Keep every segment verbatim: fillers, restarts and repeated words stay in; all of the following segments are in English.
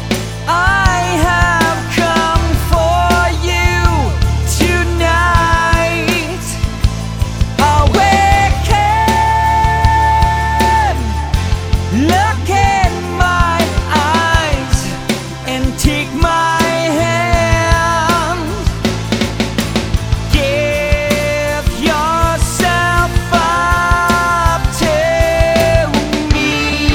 I have come for you tonight. Awaken, look in my eyes and take my hand. Give yourself up to me.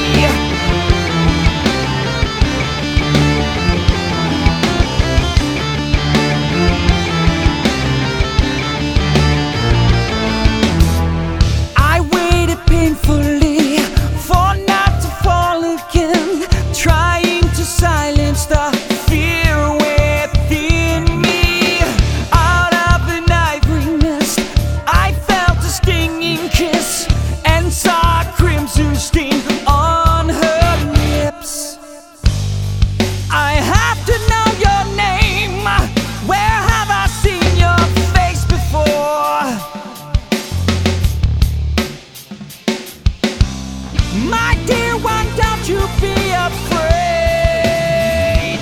I waited painfully for not to fall again, trying to silence the fear within me. Out of an ivory mist, I felt a stinging kiss and saw a crimson stain on her lips. I have to know your name. Where have I seen your face before? My dear one, don't you be afraid.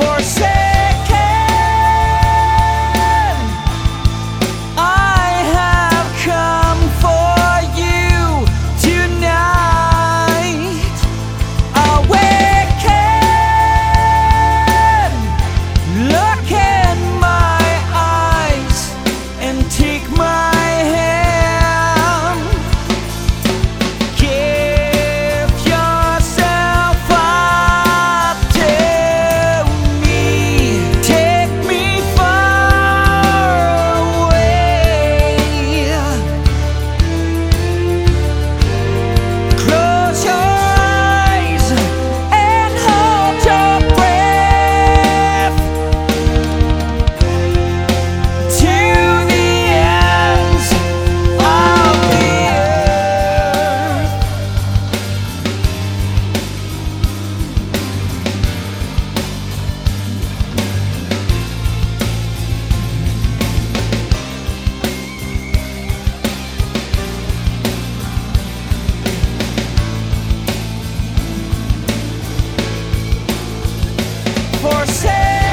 Forsaken, I have come for you tonight. Awaken, look in my eyes and take my hand. Give yourself up to me. Take me far away. Close your eyes and hold your breath to the ends of the earth. Forsaken.